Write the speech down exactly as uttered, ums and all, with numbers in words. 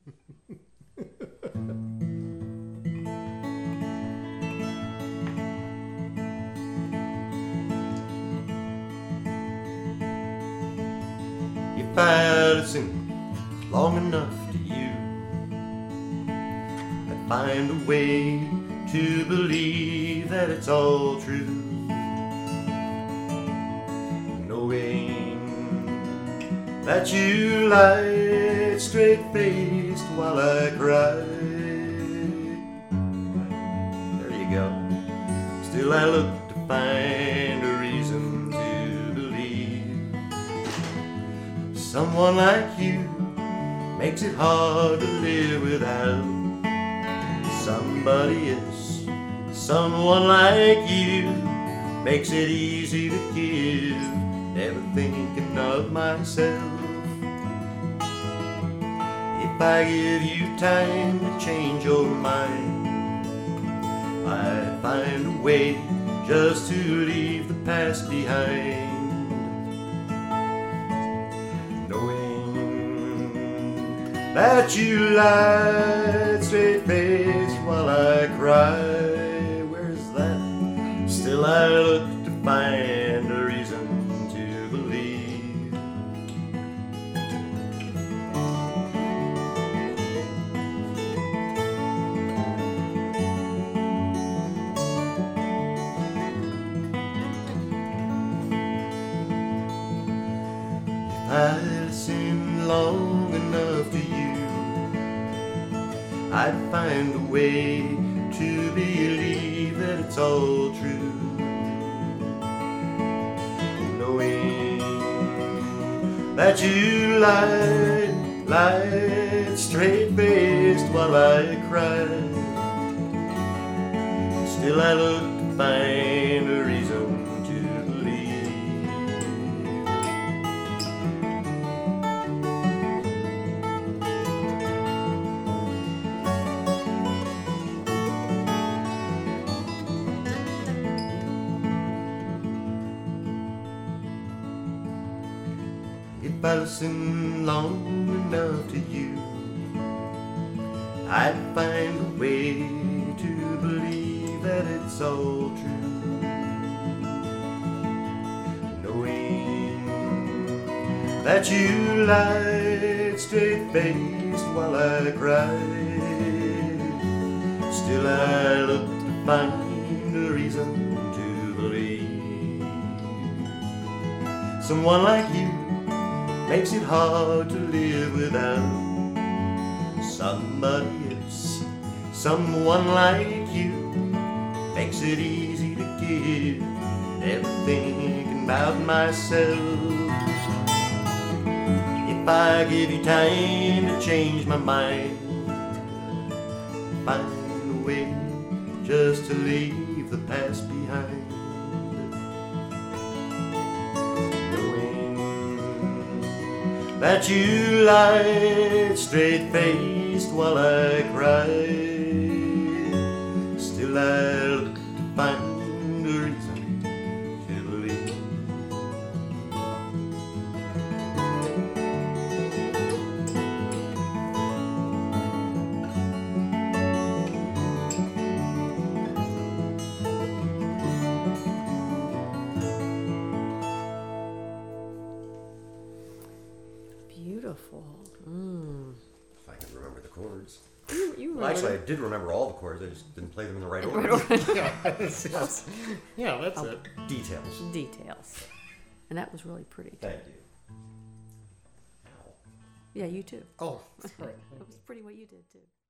If I listen long enough to you, I'd find a way to believe that it's all true. Knowing that you lied straight-faced while I cried. There you go. Still I look to find a reason to believe someone like you makes it hard to live without somebody else. Someone like you makes it easy to give, never thinking of myself. If I give you time to change your mind, I'd find a way just to leave the past behind. That you lied straight-faced while I cry. Where's that? Still I look to find a reason to believe. If I listen long enough to you, I'd find a way to believe that it's all true. Knowing that you lied, lied straight-faced while I cried. Still I look to find a reason to believe. If I listen long enough to you, I'd find a way to believe that it's all true. Knowing that you lied straight-faced while I cried. Still I look to find a reason to believe someone like you makes it hard to live without somebody else. Someone like you makes it easy to give, never thinking about myself. If I give you time to change my mind, find a way just to leave the past behind. That you lied straight-faced while I cried. Still I look to find a reason to believe. Beautiful. Mm. If I can remember the chords. You, you Well, actually, I it. did remember all the chords. I just didn't play them in the right order. yeah, that's, that's, yeah, that's Oh. it. Details. Details. And that was really pretty. Thank you. Yeah, you too. Oh, sorry. It was pretty what you did too.